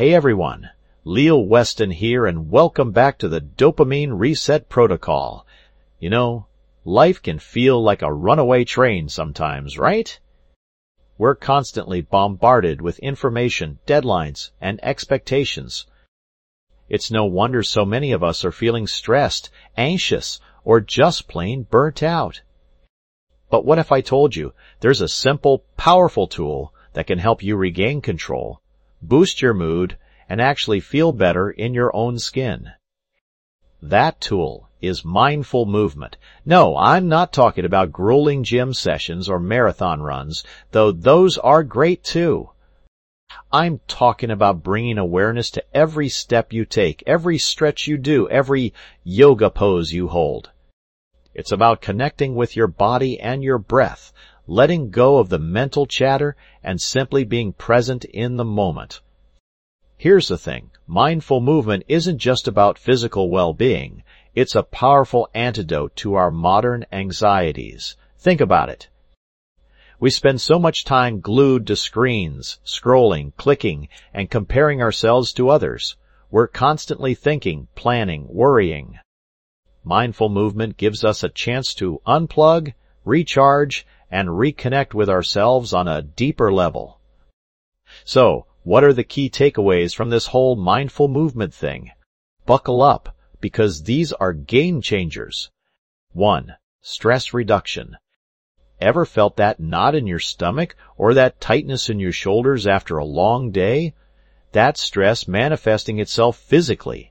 Hey everyone, Leal Weston here and welcome back to the Dopamine Reset Protocol. You know, life can feel like a runaway train sometimes, right? We're constantly bombarded with information, deadlines, and expectations. It's no wonder so many of us are feeling stressed, anxious, or just plain burnt out. But what if I told you there's a simple, powerful tool that can help you regain control, boost your mood, and actually feel better in your own skin? That tool is mindful movement. No, I'm not talking about grueling gym sessions or marathon runs, though those are great too. I'm talking about bringing awareness to every step you take, every stretch you do, every yoga pose you hold. It's about connecting with your body and your breath, letting go of the mental chatter, and simply being present in the moment. Here's the thing, mindful movement isn't just about physical well-being. It's a powerful antidote to our modern anxieties. Think about it. We spend so much time glued to screens, scrolling, clicking, and comparing ourselves to others. We're constantly thinking, planning, worrying. Mindful movement gives us a chance to unplug, recharge, and reconnect with ourselves on a deeper level. So, what are the key takeaways from this whole mindful movement thing? Buckle up, because these are game changers. 1. Stress reduction. Ever felt that knot in your stomach or that tightness in your shoulders after a long day? That's stress manifesting itself physically.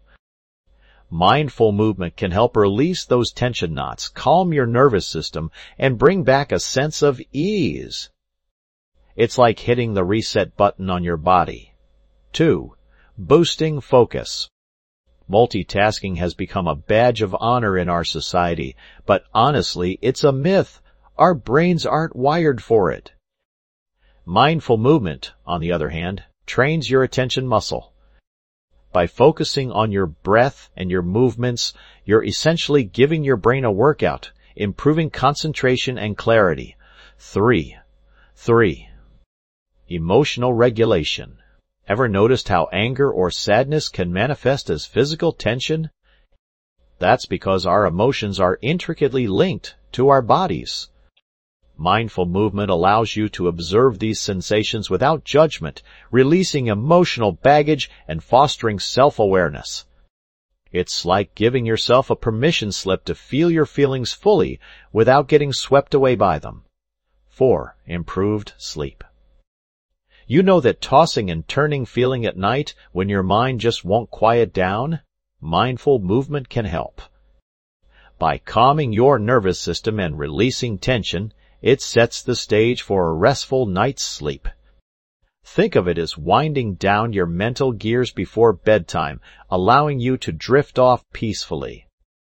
Mindful movement can help release those tension knots, calm your nervous system, and bring back a sense of ease. It's like hitting the reset button on your body. 2. Boosting focus. Multitasking has become a badge of honor in our society, but honestly, it's a myth. Our brains aren't wired for it. Mindful movement, on the other hand, trains your attention muscle. By focusing on your breath and your movements, you're essentially giving your brain a workout, improving concentration and clarity. 3. Emotional regulation. Ever noticed how anger or sadness can manifest as physical tension? That's because our emotions are intricately linked to our bodies. Mindful movement allows you to observe these sensations without judgment, releasing emotional baggage and fostering self-awareness. It's like giving yourself a permission slip to feel your feelings fully without getting swept away by them. 4. Improved sleep. You know that tossing and turning feeling at night when your mind just won't quiet down? Mindful movement can help. By calming your nervous system and releasing tension, it sets the stage for a restful night's sleep. Think of it as winding down your mental gears before bedtime, allowing you to drift off peacefully.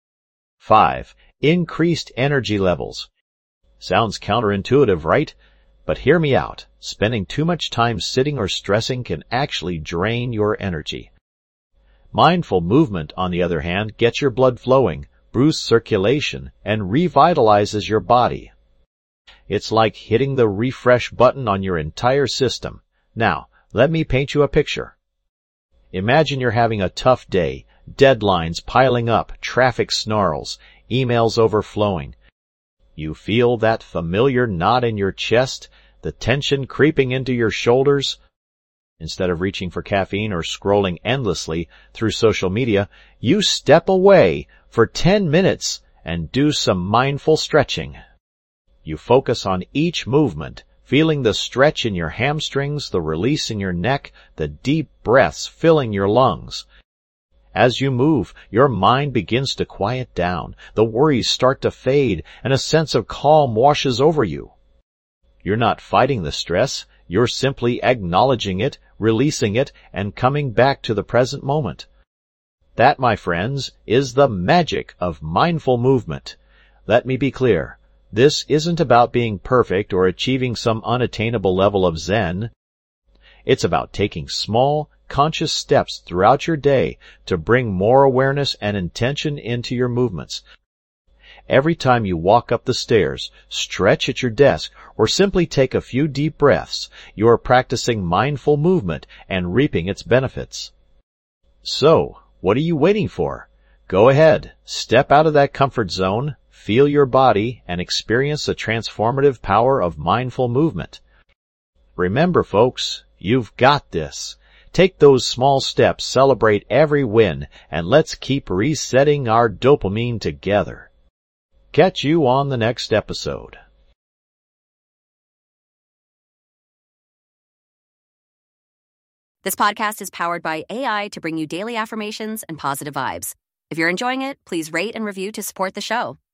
5. Increased energy levels. Sounds counterintuitive, right? But hear me out. Spending too much time sitting or stressing can actually drain your energy. Mindful movement, on the other hand, gets your blood flowing, boosts circulation, and revitalizes your body. It's like hitting the refresh button on your entire system. Now, let me paint you a picture. Imagine you're having a tough day, deadlines piling up, traffic snarls, emails overflowing. You feel that familiar knot in your chest, the tension creeping into your shoulders. Instead of reaching for caffeine or scrolling endlessly through social media, you step away for 10 minutes and do some mindful stretching. You focus on each movement, feeling the stretch in your hamstrings, the release in your neck, the deep breaths filling your lungs. As you move, your mind begins to quiet down, the worries start to fade, and a sense of calm washes over you. You're not fighting the stress, you're simply acknowledging it, releasing it, and coming back to the present moment. That, my friends, is the magic of mindful movement. Let me be clear. This isn't about being perfect or achieving some unattainable level of Zen. It's about taking small, conscious steps throughout your day to bring more awareness and intention into your movements. every time you walk up the stairs, stretch at your desk, or simply take a few deep breaths, you are practicing mindful movement and reaping its benefits. So, what are you waiting for? Go ahead, step out of that comfort zone, feel your body, and experience the transformative power of mindful movement. Remember, folks, you've got this. Take those small steps, celebrate every win, and let's keep resetting our dopamine together. Catch you on the next episode. This podcast is powered by AI to bring you daily affirmations and positive vibes. If you're enjoying it, please rate and review to support the show.